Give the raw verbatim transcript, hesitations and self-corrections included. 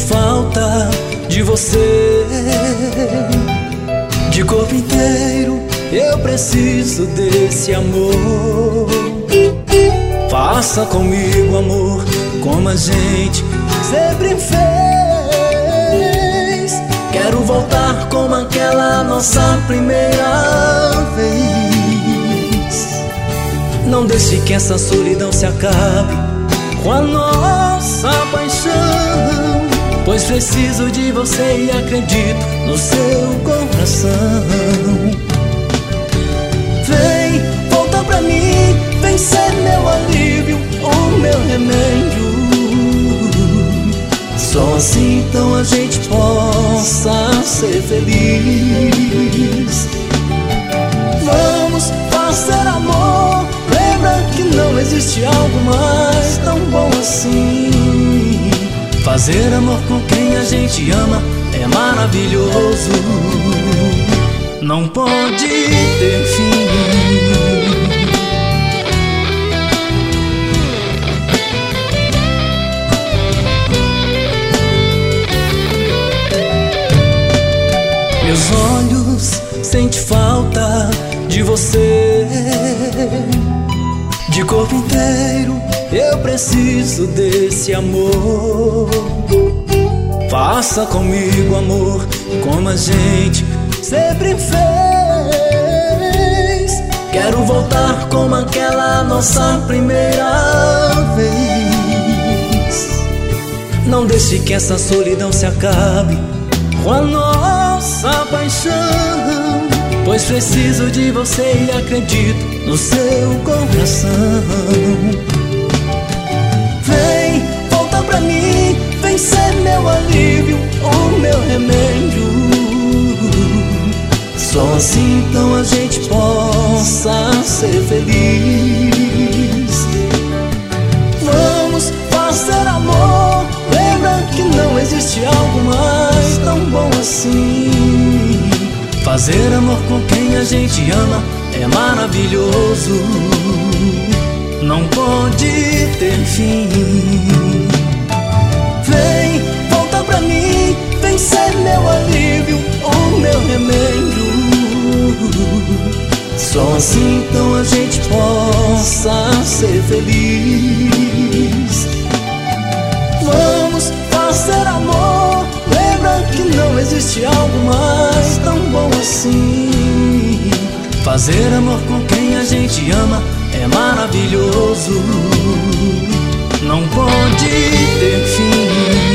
falta de você. De corpo inteiro eu preciso desse amor. Faça comigo, amor, como a gente sempre fez. Quero voltar como aquela nossa primeira vez. Não deixe que essa solidão se acabe com a nossa paixão, pois preciso de você e acredito no seu coração. Vem, volta pra mim, vem ser meu alívio, o meu remédio. Só assim então a gente possa ser feliz. Vamos fazer amor, lembra que não existe algo mais tão bom assim. Fazer amor com quem a gente ama é maravilhoso, não pode ter fim. Meus olhos sentem falta de você. De corpo inteiro eu preciso desse amor. Faça comigo, amor, como a gente sempre fez. Quero voltar como aquela nossa primeira vez. Não deixe que essa solidão se acabe com a nossa paixão, pois preciso de você e acredito no seu coração. Vem, volta pra mim, vem ser meu alívio, o meu remédio. Só assim então a gente possa ser feliz. Vamos fazer amor, lembra que não existe algo mais tão bom assim. Fazer amor com quem a gente ama é maravilhoso, não pode ter fim. Vem, volta pra mim, vem ser meu alívio, o meu remédio. Só assim então a gente possa ser feliz. Vamos fazer amor, lembra que não existe algo mais tão bom assim. Fazer amor com quem a gente ama é maravilhoso, não pode ter fim.